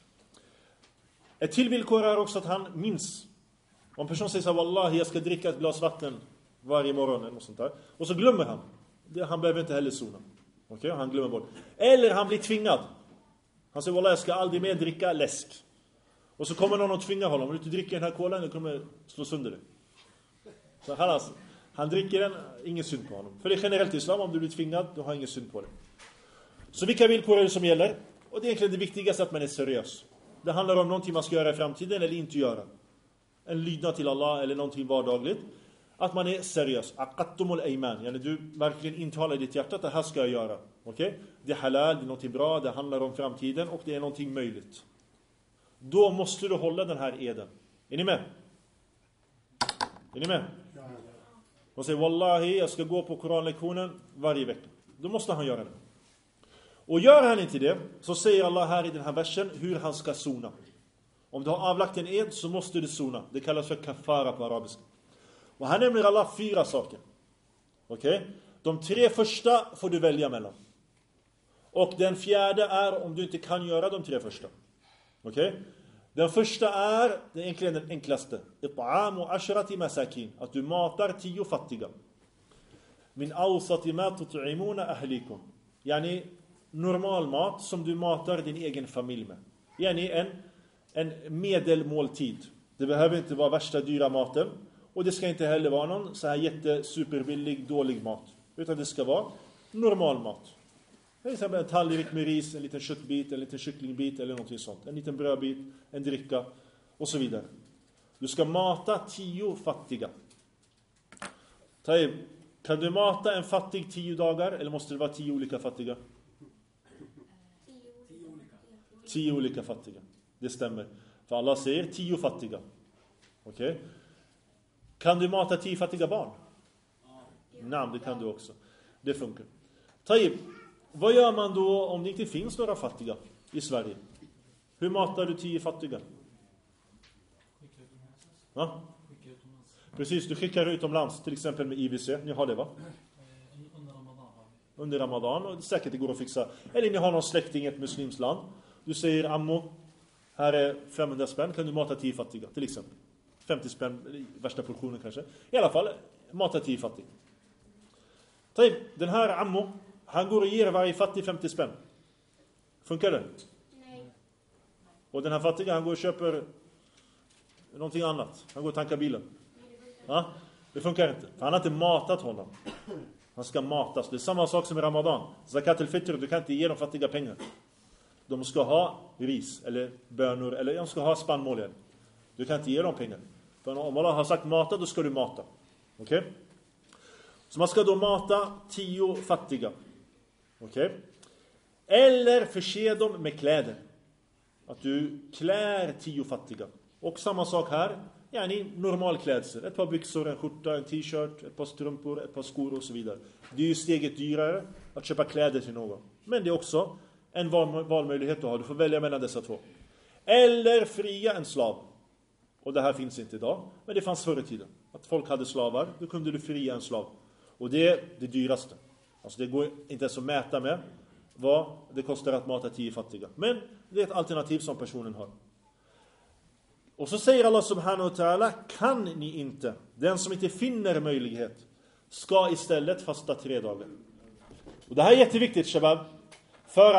Ett till villkor är också att han minns. Om en person säger så här, wallahi, jag ska dricka ett glas vatten varje morgon eller något sånt där. Och så glömmer han. Han behöver inte heller sona. Okej? Han glömmer bort. Eller han blir tvingad. Han säger, wallahi, jag ska aldrig mer dricka läsk. Och så kommer någon och tvingar honom. Om du inte dricker den här kolan, du kommer slå sönder det. Så han dricker den, ingen synd på honom. För det är generellt i islam, om du blir tvingad, du har ingen synd på det. Så vilka villkor är det som gäller? Och det är egentligen det viktigaste, att man är seriös. Det handlar om någonting man ska göra i framtiden eller inte göra. En lydnad till Allah eller någonting vardagligt. Att man är seriös. Aqattumul ayman. Yani du verkligen intalar i ditt hjärta att det här ska jag göra. Okej? Det är halal, det är någonting bra, det handlar om framtiden och det är någonting möjligt. Då måste du hålla den här eden. Är ni med? Är ni med? Och säger wallahi, jag ska gå på koranlektionen varje vecka. Då måste han göra det. Och gör han inte det, så säger Allah här i den här versen hur han ska sona. Om du har avlagt en ed så måste du sona. Det kallas för kafara på arabiska. Och här nämner Allah 4 saker. Okej? De 3 första får du välja mellan. Och den 4:e är om du inte kan göra de 3 första. Okej? Den första är egentligen den enklaste. It'amu 'ashrati masakin. Att du matar 10 fattiga. Min awsati ma tut'imuna ahlikum. Yani normal mat som du matar din egen familj med. Yani en medelmåltid. Det behöver inte vara värsta dyra maten. Och det ska inte heller vara någon så här jättesuperbillig, dålig mat. Utan det ska vara normal mat. Till exempel en tallrik med ris, en liten köttbit, en liten kycklingbit eller någonting sånt. En liten brödbit, en dricka och så vidare. Du ska mata 10 fattiga. Kan du mata en fattig 10 dagar eller måste det vara 10 olika fattiga? 10 olika fattiga. Det stämmer. För Allah säger 10 fattiga. Okej? Kan du mata 10 fattiga barn? Nej, det kan du också. Det funkar. Vad gör man då om det inte finns några fattiga i Sverige? Hur matar du 10 fattiga? Va? Precis, du skickar utomlands, till exempel med IVC. Ni har det, va? Under Ramadan. Och säkert det går att fixa. Eller ni har någon släkting i ett muslimskt land. Du säger, ammo, här är 500 spänn. Kan du mata 10 fattiga, till exempel? 50 spänn, värsta portionen kanske. I alla fall, mata 10 fattiga. Den här ammo, han går och ger varje fattig 50 spänn. Funkar det? Nej. Och den här fattiga, han går och köper någonting annat. Han går och tankar bilen. Ja? Det funkar inte. För han har inte matat honom. Han ska matas. Det är samma sak som i Ramadan. Zakat al-fitr, du kan inte ge dem fattiga pengar. De ska ha ris eller bönor eller de ska ha spannmål. Du kan inte ge dem pengar. För om Allah har sagt mata, då ska du mata. Okej? Så man ska då mata 10 fattiga. Okej? Eller förse dem med kläder. Att du klär 10 fattiga. Och samma sak här. Yani normal klädsel. Ett par byxor, en skjorta, en t-shirt, ett par strumpor, ett par skor och så vidare. Det är ju steget dyrare att köpa kläder till någon. Men det är också en valmöjlighet du har. Du får välja mellan dessa 2. Eller fria en slav. Och det här finns inte idag. Men det fanns förr i tiden. Att folk hade slavar. Då kunde du fria en slav. Och det är det dyraste. Alltså det går inte ens att mäta med vad det kostar att mata 10 fattiga. Men det är ett alternativ som personen har. Och så säger Allah subhanahu wa ta'ala, kan ni inte, den som inte finner möjlighet, ska istället fasta 3 dagar. Och det här är jätteviktigt, shabab. För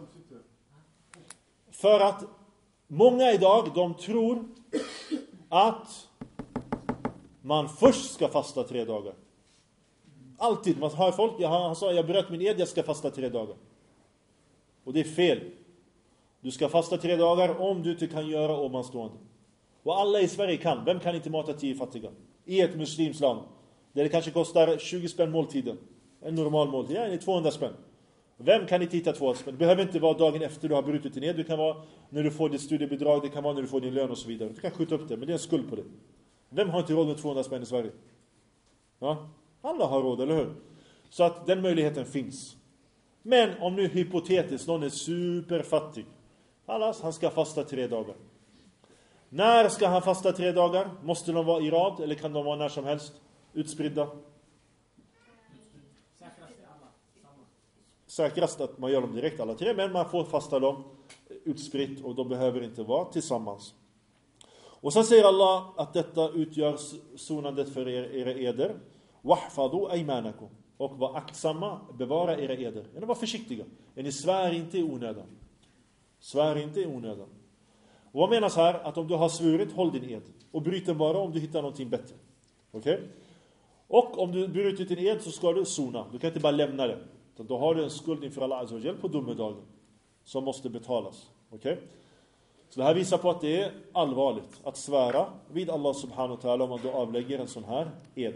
att många idag, de tror att man först ska fasta 3 dagar. Alltid, man hör folk, han sa jag bröt min ed, jag ska fasta 3 dagar. Och det är fel. Du ska fasta 3 dagar om du inte kan göra ovanstående. Och alla i Sverige kan. Vem kan inte mata 10 fattiga? I ett muslimsland. Där det kanske kostar 20 spänn måltiden. En normal måltid. Ja, det är 200 spänn. Vem kan inte hitta 200 spänn? Det behöver inte vara dagen efter du har brutit din ed. Det kan vara när du får ditt studiebidrag. Det kan vara när du får din lön och så vidare. Du kan skjuta upp det, men det är en skuld på det. Vem har inte råd med 200 spänn i Sverige? Ja? Alla har råd, eller hur? Så att den möjligheten finns. Men om nu hypotetiskt någon är superfattig. Han ska fasta 3 dagar. När ska han fasta 3 dagar? Måste de vara i rad eller kan de vara när som helst? Utspridda? Säkrast att man gör dem direkt alla 3, men man får fasta dem utspritt och de behöver inte vara tillsammans. Och sen säger Allah att detta utgör sonandet för era eder. Wahfadu aymanakum. Och var aktsamma, bevara era eder. Var försiktiga. Ni svär inte i onödan. Svär inte i onödan. Och vad menas här? Att om du har svurit, håll din ed. Och bryt den bara om du hittar någonting bättre. Okej? Och om du bryter din ed så ska du sona. Du kan inte bara lämna det. Då har du en skuld inför Allah Azza wa Jal på domedagen. Som måste betalas. Okej? Så det här visar på att det är allvarligt. Att svära vid Allah subhanahu wa ta'ala om man då avlägger en sån här ed.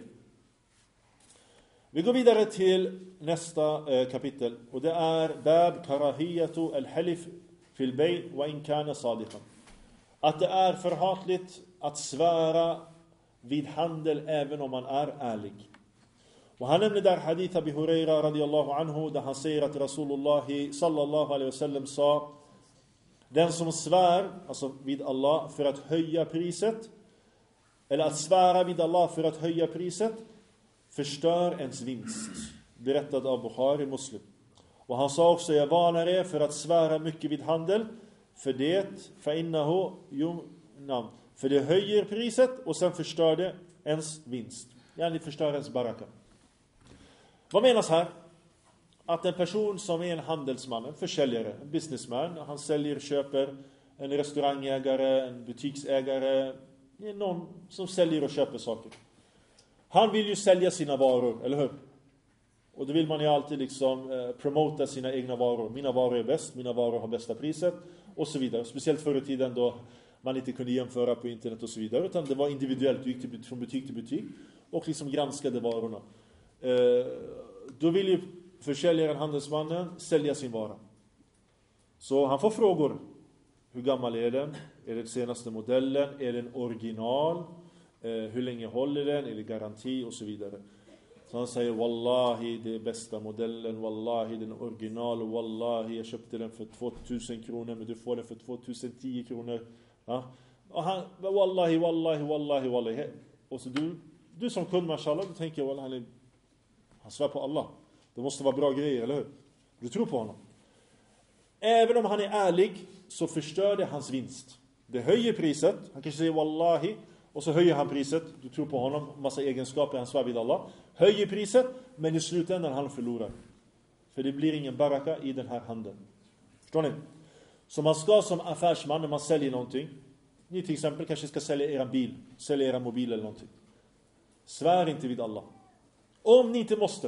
Vi går vidare till nästa kapitel. Och det är Bab karahiyatu al-halif fil bay wa in kana sadiqan. Att det är förhatligt att svära vid handel även om man är ärlig. Och han nämner där hadith Abi Huraira radiyallahu anhu där han säger att Rasulullah sallallahu alaihi wasallam sa: den som svär alltså vid Allah för att höja priset, eller att svära vid Allah för att höja priset, förstör ens vinst. Berättad av Bukhari Muslim. Och han sa också: jag varnar er för att svära mycket vid handel, för det höjer priset och sen förstör det ens vinst. Yani förstör ens baraka. Vad menas här? Att en person som är en handelsman, en försäljare, en businessman, han säljer, köper, en restaurangägare, en butiksägare, någon som säljer och köper saker. Han vill ju sälja sina varor, eller hur? Och då vill man ju alltid liksom promota sina egna varor. Mina varor är bäst, mina varor har bästa priset och så vidare. Speciellt förr i tiden då man inte kunde jämföra på internet och så vidare, utan det var individuellt. Du gick från butik till butik och liksom granskade varorna. Då vill ju försäljaren, handelsmannen, sälja sin vara. Så han får frågor. Hur gammal är den? Är det senaste modellen? Är den original? Hur länge håller den? Är det garanti? Och så vidare. Så han säger: wallahi, det är bästa modellen. Wallahi, den är original. Wallahi, jag köpte den för 2000 kronor, men du får den för 2010 kronor. Ja? Och han, wallahi. Och så du som kund, mashallah, du tänker: wallahi, han svär på Allah. Det måste vara bra grejer, eller hur? Du tror på honom. Även om han är ärlig så förstör det hans vinst. Det höjer priset. Han kanske säger wallahi och så höjer han priset. Du tror på honom, massa egenskaper, han svär vid Allah. Höjer priset, men i slutändan han förlorar. För det blir ingen baraka i den här handeln. Förstår ni? Så man ska som affärsman, när man säljer någonting, ni till exempel kanske ska sälja era bil, sälja era mobil eller någonting. Svär inte vid Allah. Om ni inte måste.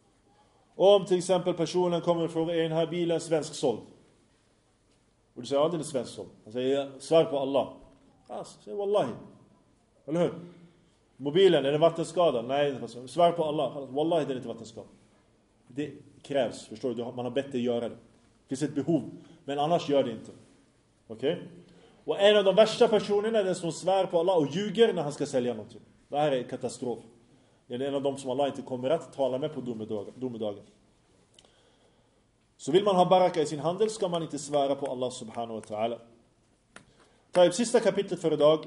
Om till exempel personen kommer och frågar: är den här bilen svensk såld? Och du säger: ja, den är svensk såld. Han säger: svär på Allah. Alltså, säger wallahi. Eller hur? Mobilen, är den vattenskadad? Nej, svär på Allah. Wallahi, den är inte vattenskadad. Det krävs, förstår du? Man har bett dig göra det. Det finns ett behov. Men annars gör det inte. Okej? Och en av de värsta personerna är den som svär på Allah och ljuger när han ska sälja någonting. Det här är katastrof. Det är en av dem som Allah inte kommer att tala med på domedagen. Så vill man ha baraka i sin handel ska man inte svära på Allah subhanahu wa ta'ala. Ta upp sista kapitlet för idag.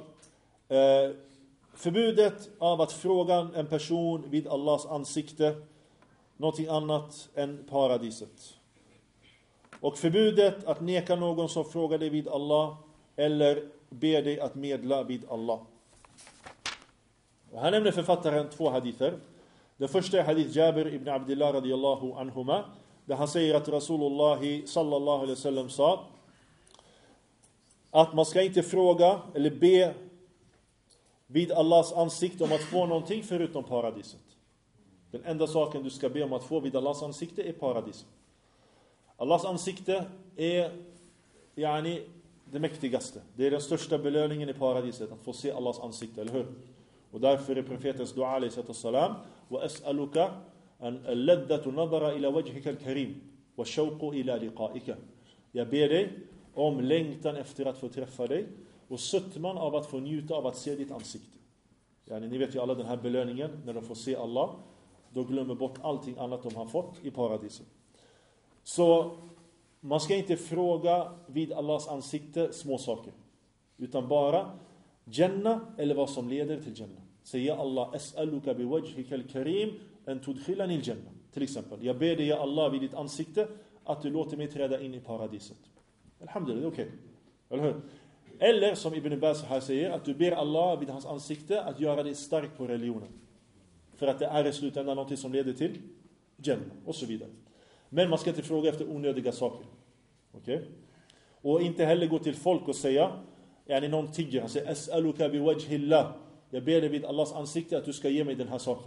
Förbudet av att fråga en person vid Allahs ansikte någonting annat än paradiset. Och förbudet att neka någon som frågar dig vid Allah eller ber dig att medla vid Allah. Och här nämner författaren 2 hadither. Den första är hadith Jabir ibn Abdullah radiyallahu anhuma, där han säger att Rasulullah sallallahu alaihi wasallam sa att man ska inte fråga eller be vid Allahs ansikte om att få någonting förutom paradiset. Den enda saken du ska be om att få vid Allahs ansikte är paradiset. Allahs ansikte är det mäktigaste. Det är den största belöningen i paradiset, att få se Allahs ansikte, eller hur? Och därför är profetens dua alayhi salam: wa as'aluka an al-laddatu nadara ila wajhika al-karim wa shawqu ila liqa'ika. Jag ber dig om längtan efter att få träffa dig och sötman av att få njuta av att se ditt ansikte. Ni vet ju alla den här belöningen, när de får se Allah, då glömmer bort allting annat de har fått i paradiset. Så man ska inte fråga vid Allahs ansikte små saker, utan bara Jannah eller vad som leder till Jannah. Säga Allah, as'aluka biwajhika al-karim an tudkhilani al-jannah. Till exempel, jag ber dig, Allah, vid ditt ansikte att du låter mig träda in i paradiset. Alhamdulillah, okej. Eller hur? Eller som Ibn Abbas här säger, att du ber Allah vid hans ansikte att göra dig stark på religionen. För att det är i slutändan något som leder till Jannah och så vidare. Men man ska inte fråga efter onödiga saker. Okej? Och inte heller gå till folk och säga, någon tigger, han säger as'aluka biwajhillah. Jag ber dig vid Allahs ansikte att du ska ge mig den här saken.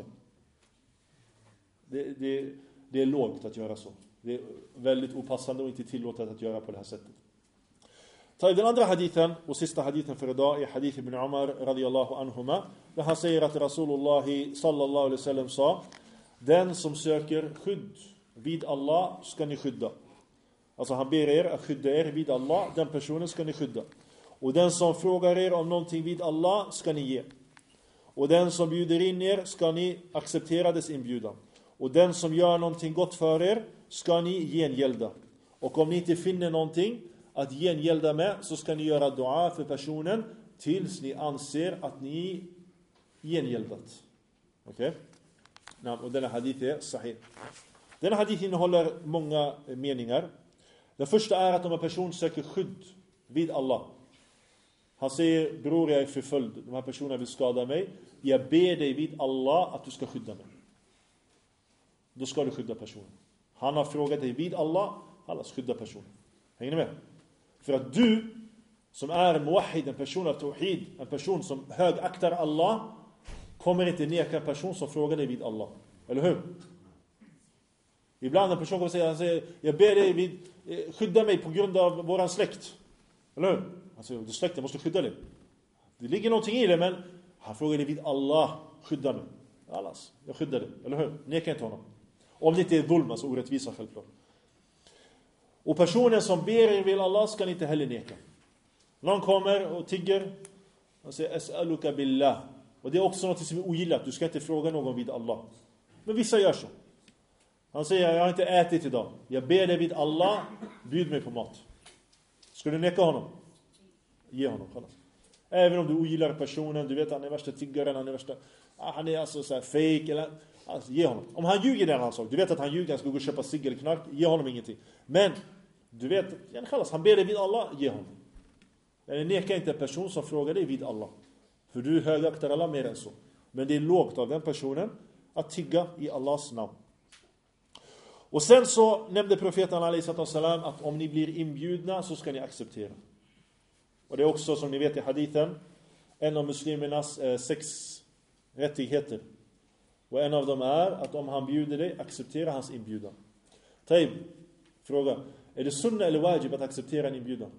Det är lågt att göra så. Det är väldigt opassande och inte tillåtet att göra på det här sättet. Den andra hadithen och sista hadithen för idag är hadith ibn Umar radiyallahu anhuma, där han säger att Rasulullah sallallahu alaihi wasallam sa: den som söker skydd vid Allah ska ni skydda. Alltså han ber er att skydda er vid Allah, den personen ska ni skydda. Och den som frågar er om någonting vid Allah ska ni ge. Och den som bjuder in er ska ni acceptera dess inbjudan. Och den som gör någonting gott för er ska ni gengälda. Och om ni inte finner någonting att gengälda med, så ska ni göra dua för personen tills ni anser att ni gengäldat. Okej? Och denna hadith är sahih. Denna hadith innehåller många meningar. Den första är att om en person söker skydd vid Allah. Han säger: bror, jag är förföljd, de här personerna vill skada mig. Jag ber dig vid Allah att du ska skydda mig. Då ska du skydda personen. Han har frågat dig vid Allah, Allah skydda personen. Hänger ni med? För att du som är en muwahhid, en person av tawhid, en person som högaktar Allah, kommer inte neka en person som frågar dig vid Allah. Eller hur? Ibland en person kommer säga, han säger: jag ber dig skydda mig på grund av våran släkt. Eller hur? Han säger: du släkten måste skydda dig. Det ligger någonting i det, men han frågar dig vid Allah, skydda mig. Allas, jag skyddar dig. Eller hur? Neka inte honom. Om det inte är dhulm, alltså orättvisa självklart. Och personen som ber er vid Allah ska ni inte heller neka. Någon kommer och tigger och säger as'aluka billah. Och det är också något som är ogillat. Du ska inte fråga någon vid Allah. Men vissa gör så. Han säger: jag har inte ätit idag. Jag ber dig vid Allah, bjud mig på mat. Ska du neka honom? Ge honom. Även om du ogillar personen, du vet han är värsta tiggaren, han är alltså så här fake eller alltså, ge honom. Om han ljuger den han sak, du vet att han ljuger, han ska gå och köpa cigg eller knark, ge honom ingenting. Men du vet, han ber dig vid Allah, ge honom. Neka inte en person som frågar dig vid Allah. För du högaktar Allah mer än så. Men det är lågt av den personen att tigga i Allahs namn. Och sen så nämnde profeten alayhi salam att om ni blir inbjudna så ska ni acceptera. Och det är också, som ni vet i hadithen, en av muslimernas 6 rättigheter. Och en av dem är att om han bjuder dig, acceptera hans inbjudan. Taib, fråga: är det sunna eller wajib att acceptera en inbjudan?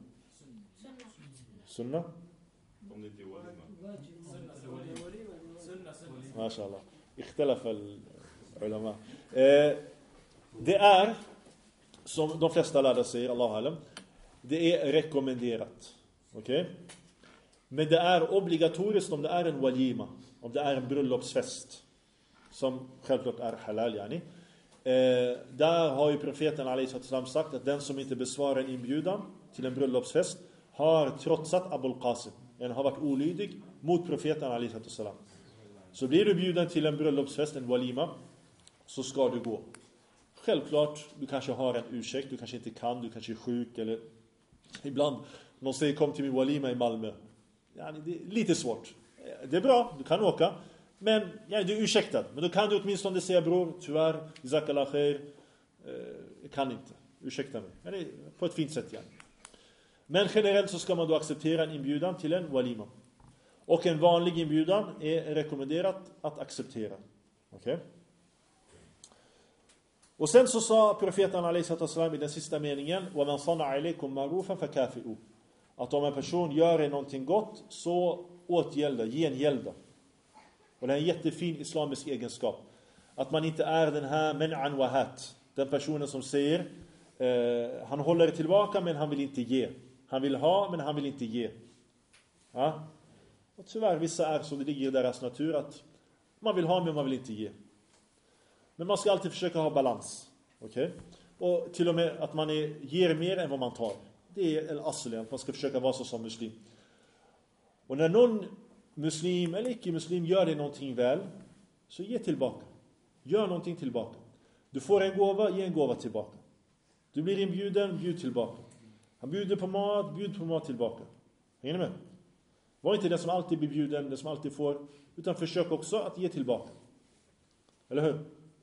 Sunna? Om det inte är walima. MashaAllah. Ikhtilaf al-ulama. Det är, som de flesta lärare säger, Allahu alam, det är rekommenderat. Okej? Men det är obligatoriskt om det är en walima, om det är en bröllopsfest, som självklart är halal, yani. Där har ju profeten alayhi salam sagt att den som inte besvarar en inbjudan till en bröllopsfest har trotsat Abul Qasim. Den har varit olydig mot profeten alayhi salam. Så blir du bjuden till en bröllopsfest, en walima, så ska du gå. Självklart, du kanske har en ursäkt, du kanske inte kan, du kanske är sjuk, eller ibland någon säger kom till min walima i Malmö. Yani, det är lite svårt. Det är bra, du kan åka, men du är ursäktad. Men då kan du åtminstone säga: bror, tyvärr, jazakallah khair, kan inte. Ursäkta mig. Men det är på ett fint sätt igen. Men generellt så ska man då acceptera en inbjudan till en walima. Och en vanlig inbjudan är rekommenderat att acceptera. Okej? Och sen så sa profeten alaihissalam i den sista meningen: "Wa man sana'a alaykum ma'rufan fakafi'u." Att om en person gör någonting gott, så åtgälda, gengälda. Och det är en jättefin islamisk egenskap. Att man inte är den här men'an wa hat. Den personen som säger han håller tillbaka men han vill inte ge. Han vill ha men han vill inte ge. Ja? Och tyvärr vissa är så, det ligger i deras natur att man vill ha men man vill inte ge. Men man ska alltid försöka ha balans. Okej? Och till och med att man ger mer än vad man tar. Det är en asl, att man ska försöka vara så som muslim. Och när någon muslim eller icke-muslim gör det någonting väl, så ge tillbaka. Gör någonting tillbaka. Du får en gåva, ge en gåva tillbaka. Du blir inbjuden, bjud tillbaka. Han bjuder på mat, bjud på mat tillbaka. Hänger ni med? Var inte den som alltid blir bjuden, den som alltid får, utan försök också att ge tillbaka. Eller hur?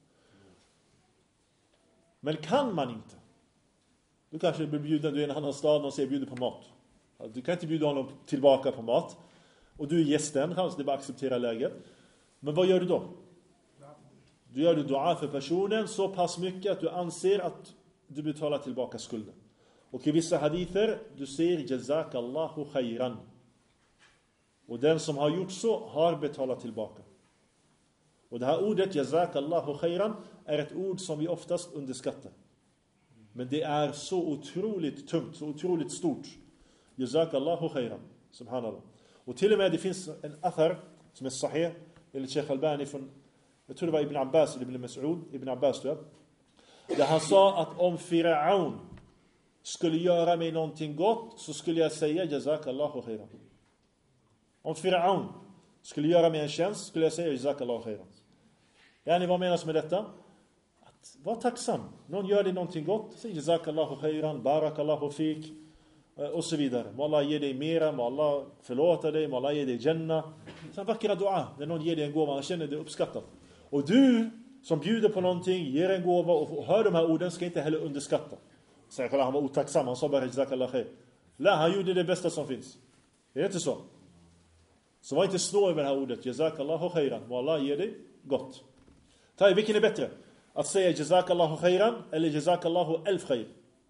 Men kan man inte, du kanske blir bjuden, du är i en annan stad och säger bjuder på mat. Du kan inte bjuda honom tillbaka på mat. Och du är gästen, så det är bara att acceptera läget. Men vad gör du då? Du gör dua för personen så pass mycket att du anser att du betalar tillbaka skulden. Och i vissa hadither, du säger jazakallahu khairan. Och den som har gjort så har betalat tillbaka. Och det här ordet jazakallahu khairan är ett ord som vi oftast underskattar. Men det är så otroligt tungt, så otroligt stort. Jazakallahu khairan. Subhanallah. Och till och med det finns en athar som är sahih, eller Sheikh Albani från, jag tror det var Ibn Abbas eller Ibn Mas'ud, Ibn Abbas då. Där han sa att om Firaun skulle göra mig någonting gott, så skulle jag säga jazakallahu khairan. Om Firaun skulle göra mig en tjänst, skulle jag säga jazakallahu khairan. Yani vad menas med detta? Att vara tacksam. Någon gör dig någonting gott, säg jazakallahu khairan, barakallahu fik, och så vidare. Må Allah ge dig mera, må Allah förlåta dig, må Allah ge dig Jannah. Sen vackra dua, när någon ger dig en gåva, han känner det uppskattat. Och du som bjuder på någonting, ger en gåva och hör de här orden, ska inte heller underskatta. Säg kolla, han var otacksam, han sa bara jazakallahu khair. Nej, han gjorde det bästa som finns. Är det inte så? Så var inte snål med det här ordet, jazakallahu khairan, må Allah ge dig gott. Vilken är bättre? Att säga jazakallahu khairan eller jazakallahu elf khair?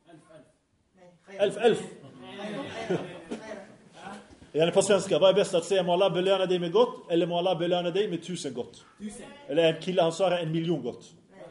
Elf. Yani på svenska, vad är bäst att säga må Allah belöna dig med gott eller må Allah belöna dig med 1000 gott? Eller en kille, han sa 1 miljon gott.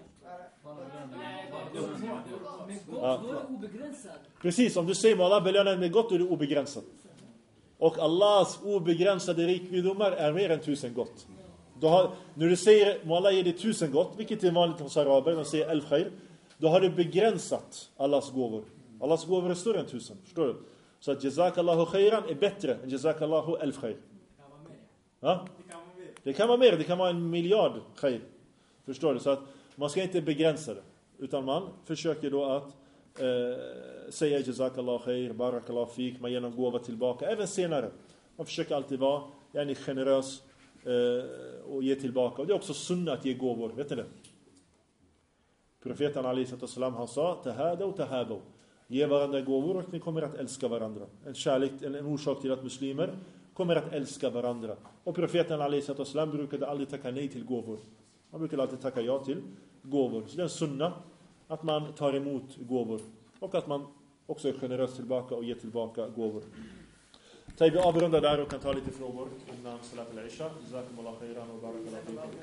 Ja. Precis, om du säger må Allah belöna dig med gott, då är det obegränsat. Och Allahs obegränsade rikedomar är mer än 1000 gott. När du säger må Allah ge dig 1000 gott, vilket är vanligt hos araber, de säger elf khair, då har du begränsat Allahs gåvor. Allahs gåvor är större än 1000, förstår du? Så att jazakallahu khairan är bättre än jazakallahu elf khair. Ja? Det kan vara mer, det kan vara 1 miljard khair. Förstår du? Så att man ska inte begränsa det, utan man försöker då att säga jazakallahu khair, barakallahu fik, man ger någon gåva tillbaka, även senare. Man försöker alltid vara generös och ge tillbaka. Och det är också sunna att ge gåvor, vet ni det? Profeten alaihissalam, han sa tahada och tahaba. Ge varandra gåvor och ni kommer att älska varandra. En orsak till att muslimer kommer att älska varandra. Och profeten alaihissalam brukade aldrig tacka nej till gåvor. Han brukade alltid tacka ja till gåvor. Så det är en sunna att man tar emot gåvor. Och att man också är generös tillbaka och ger tillbaka gåvor. Vi avrundar där och kan ta lite frågor innan salat al-isha. Jazakumullahu khairan och barakallahu fikum.